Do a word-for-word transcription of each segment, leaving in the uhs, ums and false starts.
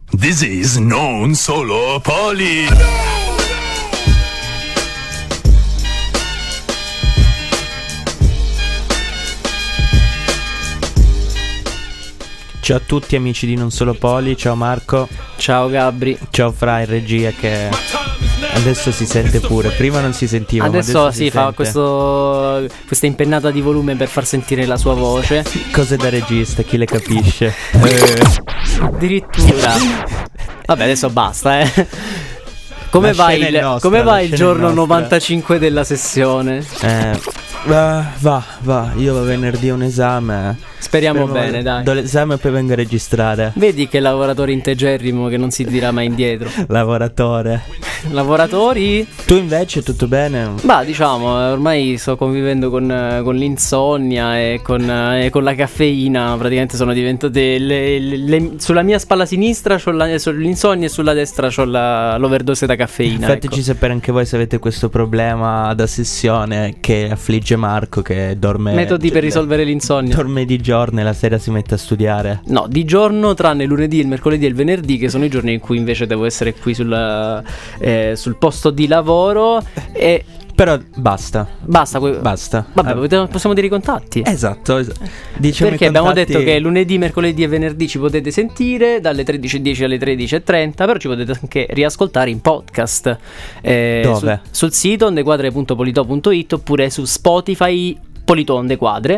This is Non Solo Poli. Ciao a tutti amici di Non Solo Poli, ciao Marco. Ciao Gabri. Ciao Fra in regia che adesso si sente pure, prima non si sentiva. Adesso, ma adesso si, si fa sente. questo, questa impennata di volume per far sentire la sua voce. Cose da regista, chi le capisce. Addirittura. Vabbè, adesso basta, eh. Come La va scena il, è nostra, come la va il scena è giorno nostra. novantacinque della sessione? Eh, va, va, va, io va venerdì a un esame. Speriamo Speriamo- bene, dai. Do l'esame e poi vengo a registrare. Vedi che lavoratore integerrimo che non si dirà mai indietro. Lavoratore. Lavoratori? Tu invece tutto bene? Bah, diciamo, eh, ormai sto convivendo con, eh, con l'insonnia e con, eh, e con la caffeina. Praticamente sono diventate le, le- le- sulla mia spalla sinistra c'ho la- l'insonnia e sulla destra c'ho la, l'overdose da caffeina. Fateci ecco. sapere anche voi se avete questo problema da sessione che affligge Marco, che dorme. Metodi per risolvere l'insonnia. Dorme di giorno e la sera si mette a studiare. No, di giorno, tranne il lunedì, il mercoledì e il venerdì, che sono i giorni in cui invece devo essere qui sul, eh, sul posto di lavoro. E Però basta. basta. que- Basta. Vabbè, Ah, potete- possiamo dire i contatti. Esatto, es- diciamo Perché i abbiamo contatti- detto che lunedì, mercoledì e venerdì ci potete sentire dalle tredici e dieci alle tredici e trenta, però ci potete anche riascoltare in podcast. eh, Dove? Sul, sul sito ondequadre punto polito punto it oppure su Spotify Polito Onde Quadre.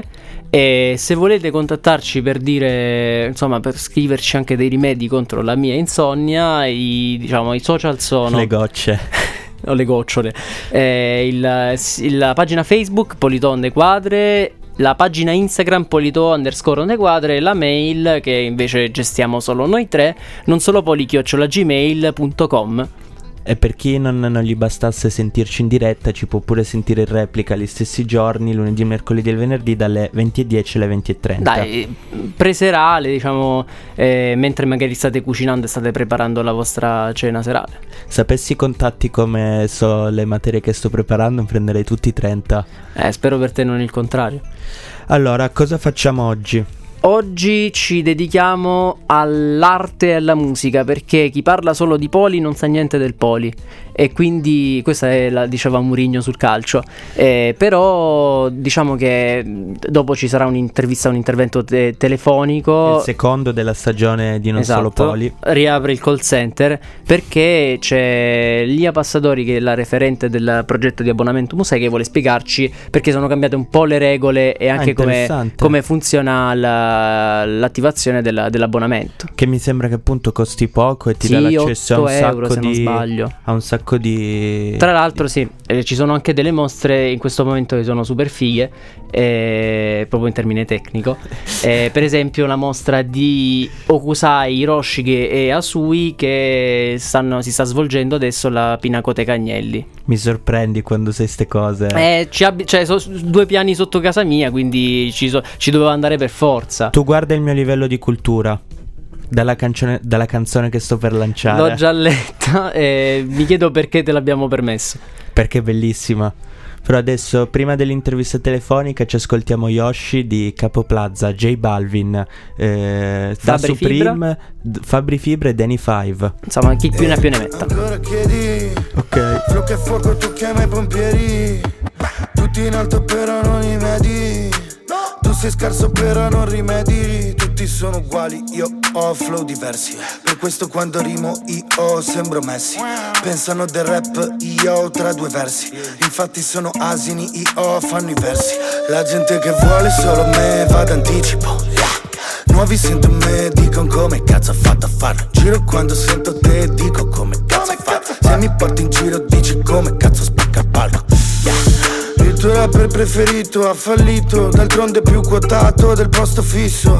E se volete contattarci per dire, insomma, per scriverci anche dei rimedi contro la mia insonnia, i, diciamo, i social sono Le gocce. o le gocciole. Eh, il- il- la pagina Facebook Polito Onde Quadre, la pagina Instagram Polito underscore Onde Quadre, la mail che invece gestiamo solo noi tre, non solo poli chiocciola gmail punto com. E per chi non, non gli bastasse sentirci in diretta, ci può pure sentire in replica gli stessi giorni, lunedì, mercoledì e il venerdì, dalle venti e dieci alle venti e trenta. Dai, preserale, diciamo, eh, mentre magari state cucinando e state preparando la vostra cena serale. Sapessi i contatti come so le materie che sto preparando, prenderei tutti i trenta. Eh, spero per te non il contrario. Allora, cosa facciamo oggi? Oggi ci dedichiamo all'arte e alla musica, perché chi parla solo di poli non sa niente del poli. E quindi questa è la diceva Mourinho sul calcio. Eh, però diciamo che dopo ci sarà un'intervista, un intervento te- telefonico. Il secondo della stagione di Non Esatto, Solo Poli. riapre il call center perché c'è Lia Passadori, che è la referente del progetto di abbonamento Musei, che vuole spiegarci perché sono cambiate un po' le regole e anche come, interessante. come funziona la- l'attivazione della- dell'abbonamento. Che mi sembra che appunto costi poco e ti Sì, dà l'accesso a un otto euro, sacco se non di sbaglio. a un sacco di Tra l'altro sì, eh, ci sono anche delle mostre in questo momento che sono super fighe, eh, proprio in termine tecnico. Eh, per esempio la mostra di Okusai, Hiroshige e Asui che stanno, si sta svolgendo adesso alla Pinacoteca Agnelli. Mi sorprendi quando sai ste cose. Eh, ci abbi- cioè, sono due piani sotto casa mia, quindi ci, so- ci dovevo andare per forza. Tu guarda il mio livello di cultura dalla, cancione- dalla canzone che sto per lanciare. L'ho già letta e mi chiedo perché te l'abbiamo permesso. Perché è bellissima. Però adesso, prima dell'intervista telefonica, ci ascoltiamo Yoshi di Capo Plaza, J Balvin, eh, da Fabri Supreme, D- Fabri Fibra e Danny Five. Insomma, chi più ne ha più ne metta. Ancora chiedi, Ok. flow che fuoco tu chiama i pompieri. Tutti in alto però non li vedi. Tu sei scarso però non rimedi. Tutti sono uguali, io ho flow diversi. Per questo quando rimo io sembro Messi. Pensano del rap io tra due versi. Infatti sono asini, io fanno i versi. La gente che vuole solo me va d'anticipo. Nuovi sento me, dicono come cazzo ha fatto a farlo. Giro quando sento te, dico come cazzo hai fatto. Se mi porti in giro dici come cazzo spacca il palco. Il tuo rapper preferito ha fallito, d'altronde più quotato del posto fisso.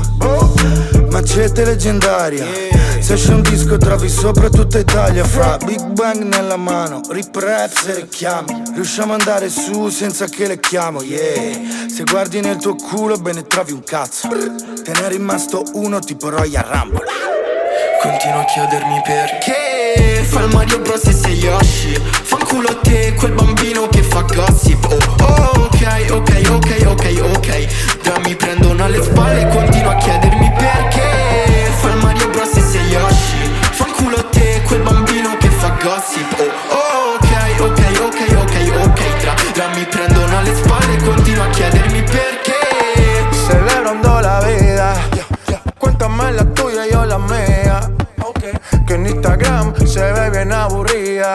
Macete leggendaria, se esce un disco trovi sopra tutta Italia. Fra Big Bang nella mano, rip rap se richiami. Riusciamo ad andare su senza che le chiamo, yeah. Se guardi nel tuo culo bene trovi un cazzo. Te ne è rimasto uno tipo Royal Rumble. Continuo a chiedermi perché fa il Mario Bros e sei Yoshi. Fanculo a te quel bambino che fa gossip. Oh, oh ok, ok, ok, ok, ok. Da mi prendono alle spalle e continuo a chiedermi perché fa il Mario Bros e sei Yoshi.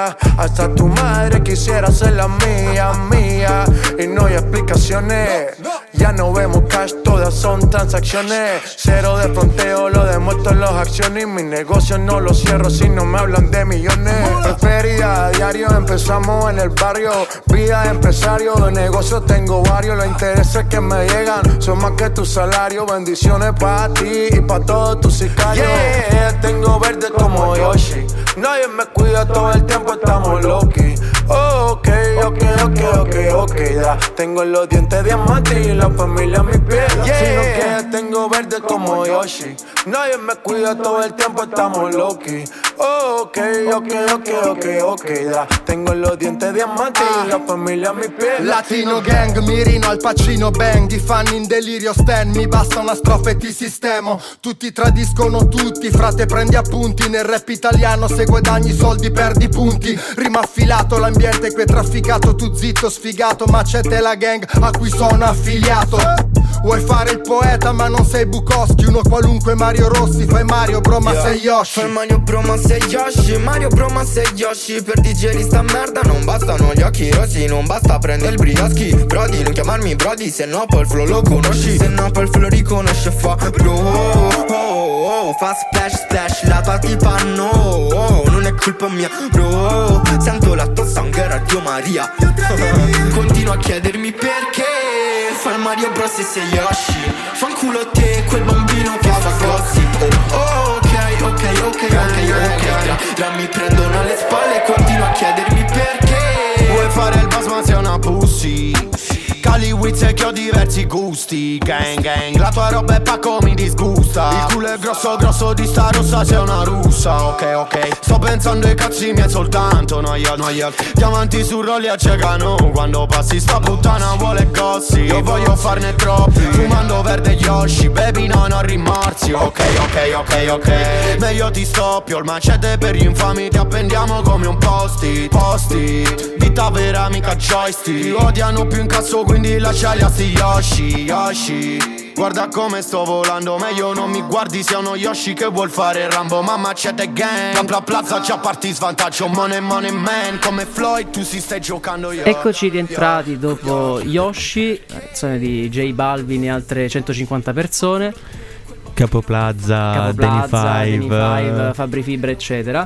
mía. Hasta tu madre quisiera ser la mía, mía. Y no hay explicaciones, ya no vemos cash, todas son transacciones. Cero de fronteo, lo demuestro en las acciones. Y mis negocios no los cierro si no me hablan de millones. En feria, a diario, empezamos en el barrio. Vida de empresario, de negocio tengo varios. Los intereses que me llegan son más que tu salario. Bendiciones para ti y para todos tus sicarios. Yeah, tengo verde como Yoshi. Nadie me cuida todo el tiempo, estamos loki. Oh, ok, ok, ok, ok, ok, ya. Tengo los dientes diamantes y la familia a mis pies. Yeah. Si no quieres, tengo verde como Yoshi. Nadie me cuida todo el tiempo, estamos loki. Oh, ok, ok, ok, ok, ok, ya. Tengo los dientes diamantes ah. y la familia a mis pies. Latino gang, mirino al Pacino bang. Di fan in delirio Stan, mi basta una strofa e ti sistemo. Tutti tradiscono tutti, frate prendi appunti. Nel rap italiano se guadagni soldi perdi punti. Rima affilato, l'ambiente qui è trafficato. Tu zitto sfigato, ma c'è te la gang a cui sono affiliato. Vuoi fare il poeta ma non sei Bukowski. Uno qualunque Mario Rossi, fai Mario bro ma yeah. sei Yoshi. Fai Mario bro ma sei Yoshi. Mario bro ma sei Yoshi. Per digerire sta merda non bastano gli occhi rossi. Non basta prendere il brioschi. Brody, non chiamarmi Brody, se no poi il flow lo conosci. Se no poi il flow riconosce fa bro. Oh, oh, oh, fa splash splash. La tua tipa no, oh, non è colpa mia bro. Sento la tua sanghera Dio Maria. Continuo a chiedermi perché fai Mario Bros e sei Yoshi. Fanculo te, quel bambino che fa gossip. Oh, oh, ok, ok, ok, ok, ok. Tra, tra mi prendono alle spalle e continuo a chiedermi perché. Vuoi fare il boss ma sei una pussy. Cali Wiz e che ho diversi gusti. Gang gang, la tua roba è pacco mi disgusta. Il culo è grosso grosso di sta rossa, sei una russa. Ok ok, sto pensando ai cazzi miei soltanto. Noia noia, diamanti su rolli accecano. Quando passi sta puttana vuole gossi. Io voglio farne troppi, fumando verde Yoshi. Baby no, non rimorsi. Ok ok ok ok, meglio ti stoppio. Il macete per gli infami ti appendiamo come un post-it. Post-it, vita vera mica joystick. Ti odiano più in cazzo quindi lasciali a sti Yoshi, Yoshi. Guarda come sto volando, meglio non mi guardi, sei uno Yoshi che vuol fare Rambo. Mamma c'è te gang, la plaza c'ha parti svantaggio. Money money man, come Floyd tu si stai giocando io. Eccoci rientrati dopo Yoshi, la canzone di J Balvin e altre centocinquanta persone. Capo Plaza, Capo Danny Plaza, Five, Danny Five, Fabri Fibra eccetera.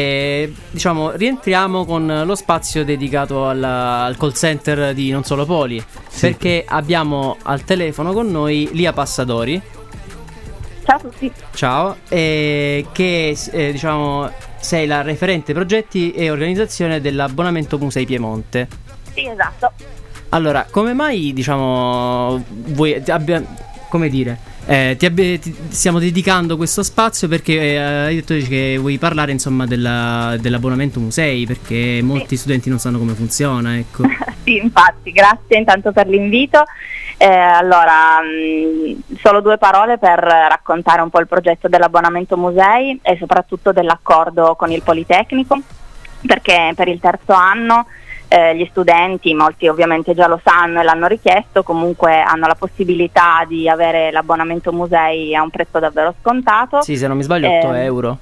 E diciamo rientriamo con lo spazio dedicato alla, al call center di Non Solo Poli, sì. Perché abbiamo al telefono con noi Lia Passadori. Ciao a tutti. Ciao, e che eh, diciamo sei la referente progetti e organizzazione dell'abbonamento Musei Piemonte. Sì, esatto. Allora, come mai diciamo voi abbia, come dire Eh, ti, abbi- ti stiamo dedicando questo spazio perché eh, hai detto che vuoi parlare insomma della, dell'abbonamento musei, perché molti sì. studenti non sanno come funziona, ecco. Sì, infatti, grazie intanto per l'invito. Eh, allora, mh, solo due parole per raccontare un po' il progetto dell'abbonamento musei e soprattutto dell'accordo con il Politecnico, perché per il terzo anno Eh, gli studenti, molti ovviamente già lo sanno e l'hanno richiesto, comunque hanno la possibilità di avere l'abbonamento musei a un prezzo davvero scontato. Sì, se non mi sbaglio eh, otto euro.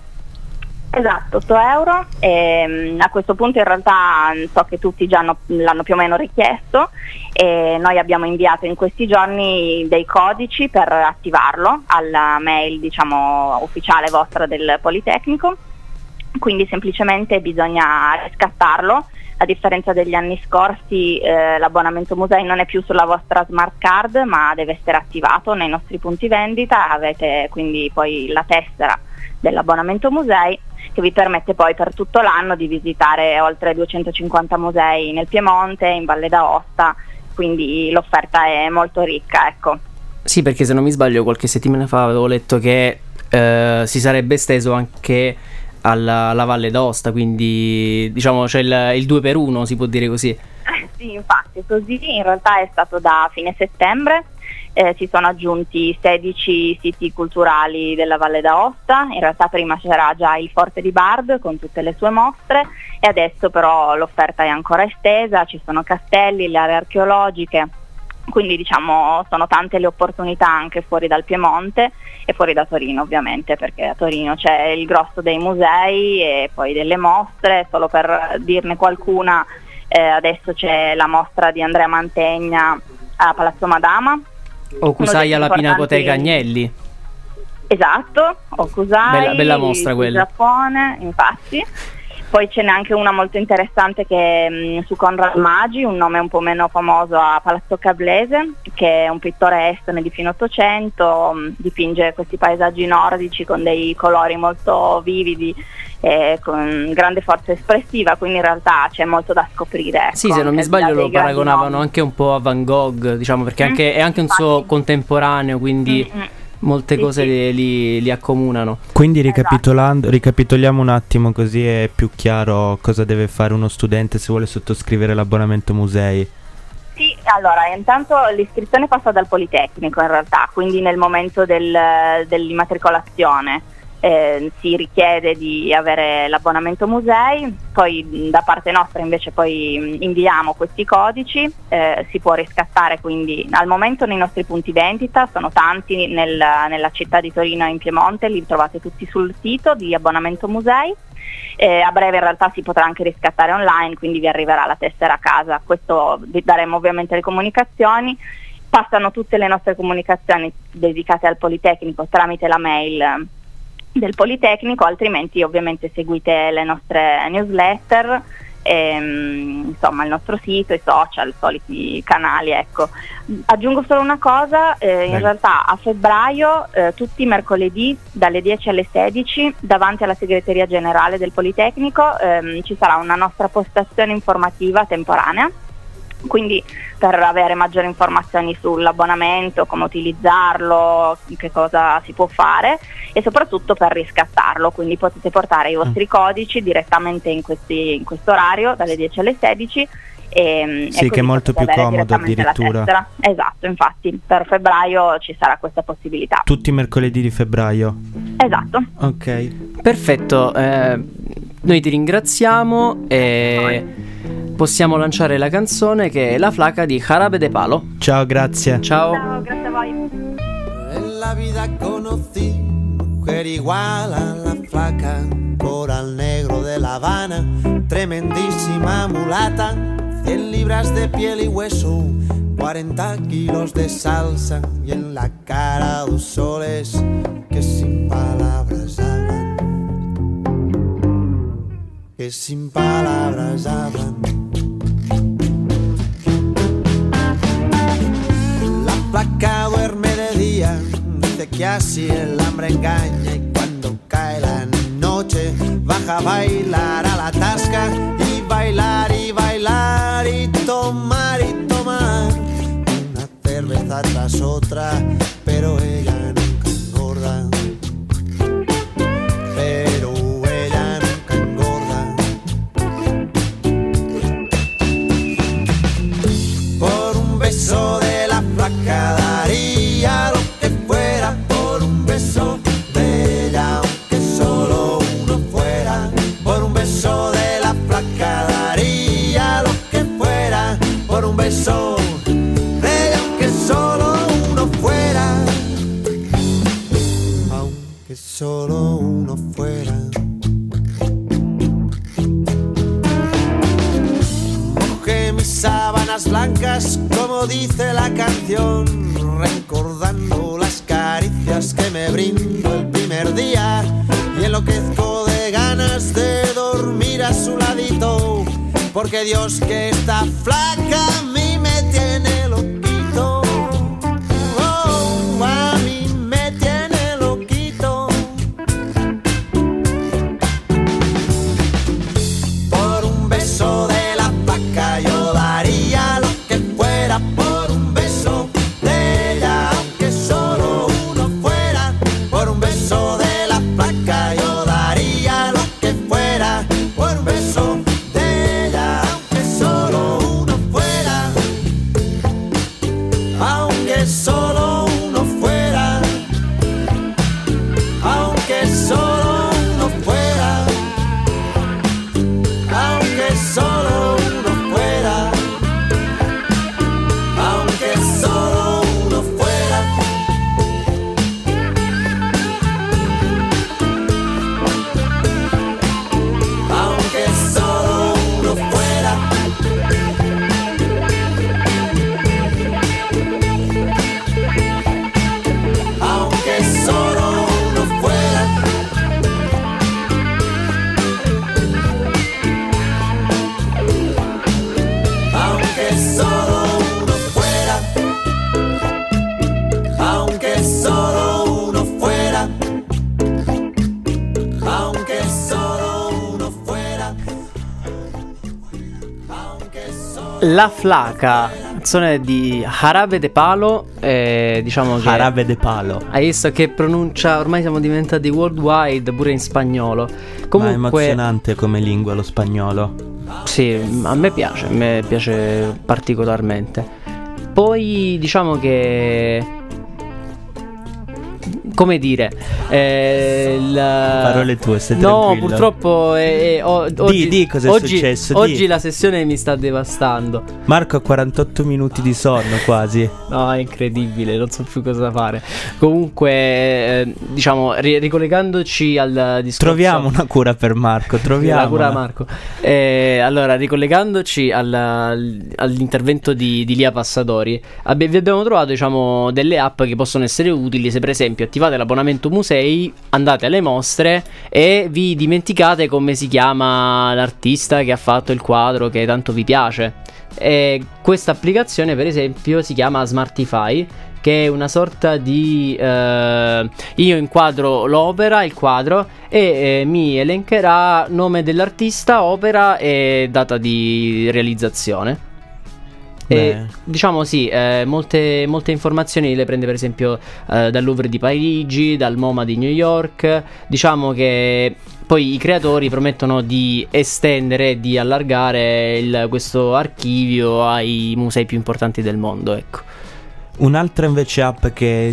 Esatto, otto euro. E, a questo punto in realtà so che tutti già hanno, l'hanno più o meno richiesto e noi abbiamo inviato in questi giorni dei codici per attivarlo alla mail, diciamo, ufficiale vostra del Politecnico, quindi semplicemente bisogna riscattarlo. A differenza degli anni scorsi eh, l'abbonamento musei non è più sulla vostra smart card ma deve essere attivato nei nostri punti vendita. Avete quindi poi la tessera dell'abbonamento musei che vi permette poi per tutto l'anno di visitare oltre duecentocinquanta musei nel Piemonte, in Valle d'Aosta, quindi l'offerta è molto ricca, ecco. Sì, perché se non mi sbaglio qualche settimana fa avevo letto che eh, si sarebbe esteso anche alla, alla Valle d'Aosta, quindi diciamo c'è il, il due per uno, si può dire così. Eh, sì, infatti così in realtà è stato da fine settembre. Eh, si sono aggiunti sedici siti culturali della Valle d'Aosta. In realtà prima c'era già il Forte di Bard con tutte le sue mostre e adesso però l'offerta è ancora estesa, ci sono castelli, le aree archeologiche, quindi diciamo sono tante le opportunità anche fuori dal Piemonte e fuori da Torino ovviamente, perché a Torino c'è il grosso dei musei e poi delle mostre. Solo per dirne qualcuna, eh, adesso c'è la mostra di Andrea Mantegna a Palazzo Madama, Okusai alla Pinacoteca Agnelli. Esatto, Okusai, bella, bella mostra quella. In Giappone, infatti. Poi ce n'è anche una molto interessante che è mh, su Conrad Maggi, un nome un po' meno famoso, a Palazzo Cablese, che è un pittore estone di fine Ottocento, mh, dipinge questi paesaggi nordici con dei colori molto vividi e con grande forza espressiva, quindi in realtà c'è molto da scoprire. Ecco, sì, se non mi sbaglio lo paragonavano anche un po' a Van Gogh, diciamo, perché mm, anche, è anche un suo contemporaneo, quindi... Mm-hmm. Molte sì, cose sì. Li, li accomunano. Quindi ricapitolando, ricapitoliamo un attimo, così è più chiaro cosa deve fare uno studente se vuole sottoscrivere l'abbonamento musei. Sì, allora intanto l'iscrizione passa dal Politecnico in realtà, quindi nel momento del, dell'immatricolazione eh, si richiede di avere l'abbonamento musei, poi da parte nostra invece poi inviamo questi codici, eh, si può riscattare, quindi al momento nei nostri punti vendita sono tanti nel, nella città di Torino e in Piemonte, li trovate tutti sul sito di abbonamento musei. Eh, a breve in realtà si potrà anche riscattare online, quindi vi arriverà la tessera a casa. Questo vi daremo ovviamente le comunicazioni. Passano tutte le nostre comunicazioni dedicate al Politecnico tramite la mail del Politecnico, altrimenti ovviamente seguite le nostre newsletter, ehm, insomma il nostro sito, i social, i soliti canali, ecco. Aggiungo solo una cosa, eh, in realtà a febbraio eh, tutti i mercoledì dalle dieci alle sedici davanti alla segreteria generale del Politecnico ehm, ci sarà una nostra postazione informativa temporanea, quindi per avere maggiori informazioni sull'abbonamento, come utilizzarlo, che cosa si può fare e soprattutto per riscattarlo, quindi potete portare i vostri mm. codici direttamente in, questi, in questo orario dalle dieci alle sedici e, sì, e che è molto più comodo addirittura. Esatto, infatti per febbraio ci sarà questa possibilità. Tutti i mercoledì di febbraio. Esatto. Ok. Perfetto, eh, noi ti ringraziamo e possiamo lanciare la canzone che è La Flaca di Jarabe de Palo. Ciao, grazie. Ciao. Ciao, grazie a voi. En la vida conocí mujer igual a la flaca, coral negro de La Habana, tremendísima mulata, cien libras de piel y hueso, cuarenta kilos de salsa y en la cara dos soles que sin palabras hablan, que sin palabras hablan. La flaca duerme de día, dice que así el hambre engaña y cuando cae la noche baja a bailar a la tasca y bailar y bailar y tomar y tomar una cerveza tras otra, pero ella nunca engorda, pero ella nunca engorda. Por un beso de la flaca daría lo que fuera, por un beso de ella aunque solo uno fuera, por un beso de la flaca daría lo que fuera, por un beso de ella aunque solo uno fuera, aunque solo uno fuera. Mojé mis sábanas blancas como dice la canción, recordando las caricias que me brindó el primer día y enloquezco de ganas de dormir a su ladito, porque Dios que esta flaca a mí me tiene loquito, oh, a mí me tiene loquito. Por un beso de la flaca yo daría lo que fuera, por un beso de ella aunque solo uno fuera, por un beso de la flaca yo daría lo que fuera, por un beso de ella aunque solo uno fuera. La Flaca, canzone di Jarabe de Palo, eh, diciamo che Jarabe de Palo. hai visto che pronuncia, ormai siamo diventati worldwide pure in spagnolo. Comunque, ma è emozionante come lingua lo spagnolo. sì, a me piace, a me piace particolarmente. Poi diciamo che, come dire, eh, la... Parole tue, stai no, tranquillo. purtroppo è, è, o- oggi, di cosa è oggi, successo, oggi di. la sessione mi sta devastando. Marco ha quarantotto minuti di sonno quasi. No, è incredibile, non so più cosa fare. Comunque, eh, diciamo, ri- ricollegandoci al discorso, Troviamo una cura per Marco, troviamo. la cura Marco. Eh, allora, ricollegandoci al- al- all'intervento di, di Lia Passadori, abbi- vi abbiamo trovato, diciamo, delle app che possono essere utili se per esempio attivate l'abbonamento musei, andate alle mostre e vi dimenticate come si chiama l'artista che ha fatto il quadro che tanto vi piace. E questa applicazione per esempio si chiama Smartify, che è una sorta di eh, io inquadro l'opera, il quadro, e eh, mi elencherà nome dell'artista, opera e data di realizzazione. E, Beh. diciamo sì, eh, molte, molte informazioni le prende per esempio eh, dal Louvre di Parigi, dal MoMA di New York. Diciamo che poi i creatori promettono di estendere e di allargare il- questo archivio ai musei più importanti del mondo, ecco. Un'altra invece app che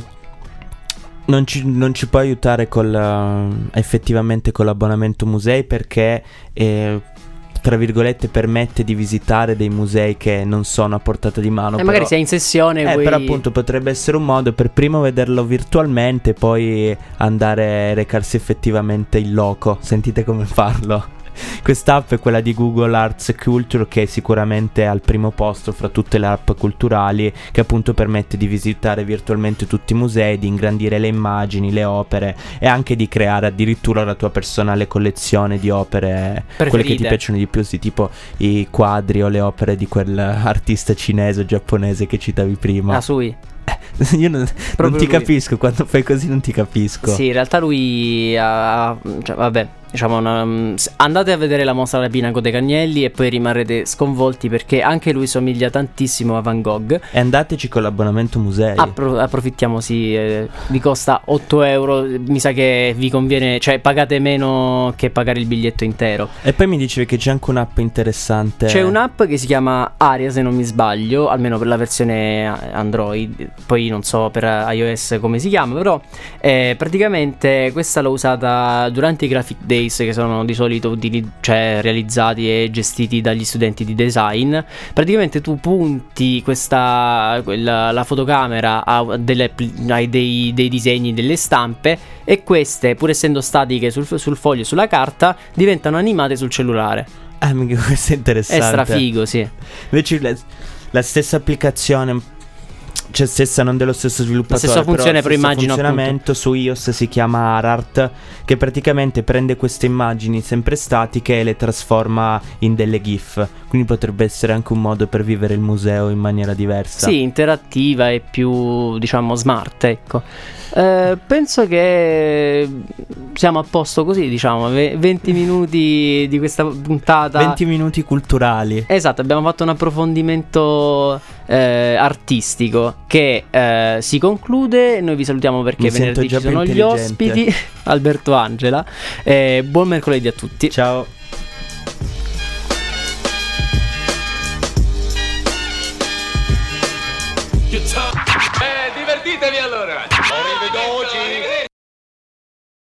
non ci, non ci può aiutare col, eh, effettivamente con l'abbonamento musei, perché eh, tra virgolette permette di visitare dei musei che non sono a portata di mano. E però, magari sei in sessione eh, vuoi... però appunto potrebbe essere un modo per primo vederlo virtualmente e poi andare a recarsi effettivamente in loco. Sentite come farlo. Quest'app è quella di Google Arts e Culture, che sicuramente è al primo posto fra tutte le app culturali, che appunto permette di visitare virtualmente tutti i musei, di ingrandire le immagini, le opere e anche di creare addirittura la tua personale collezione di opere, Preferite. quelle che ti piacciono di più, sì, tipo i quadri o le opere di quell'artista cinese o giapponese che citavi prima. Ah, Sui. Io non, non Proprio ti lui. capisco, quando fai così non ti capisco. Sì, in realtà lui ha, cioè, vabbè, diciamo una- s- andate a vedere la mostra alla Pinacoteca Agnelli e poi rimarrete sconvolti, perché anche lui somiglia tantissimo a Van Gogh. E andateci con l'abbonamento musei. Appro- approfittiamo, sì, eh, vi costa otto euro, mi sa che vi conviene, cioè pagate meno che pagare il biglietto intero. E poi mi dicevi che c'è anche un'app interessante. C'è un'app che si chiama Aria, se non mi sbaglio, almeno per la versione Android, poi non so per iOS come si chiama, però eh, praticamente questa l'ho usata durante i Graphic Days, che sono di solito utili- cioè, realizzati e gestiti dagli studenti di design. Praticamente tu punti questa quella, la fotocamera a delle, ai dei, dei disegni, delle stampe, e queste, pur essendo statiche sul, sul foglio, sulla carta, diventano animate sul cellulare. Ah, mica, questo è È interessante. strafigo, sì. Invece la, la stessa applicazione, cioè stessa, non dello stesso sviluppatore, La stessa funzione, però stesso immagino, funzionamento su iOS si chiama Arart, che praticamente prende queste immagini sempre statiche e le trasforma in delle GIF. Quindi potrebbe essere anche un modo per vivere il museo in maniera diversa. Sì, interattiva e più, diciamo, smart, ecco. Eh, penso che siamo a posto così, diciamo, ve- venti minuti di questa puntata. venti minuti culturali. Esatto, abbiamo fatto un approfondimento eh, artistico che eh, si conclude. Noi vi salutiamo perché Mi sento venerdì già ci più sono gli intelligente. ospiti, Alberto Angela. Eh, buon mercoledì a tutti. Ciao.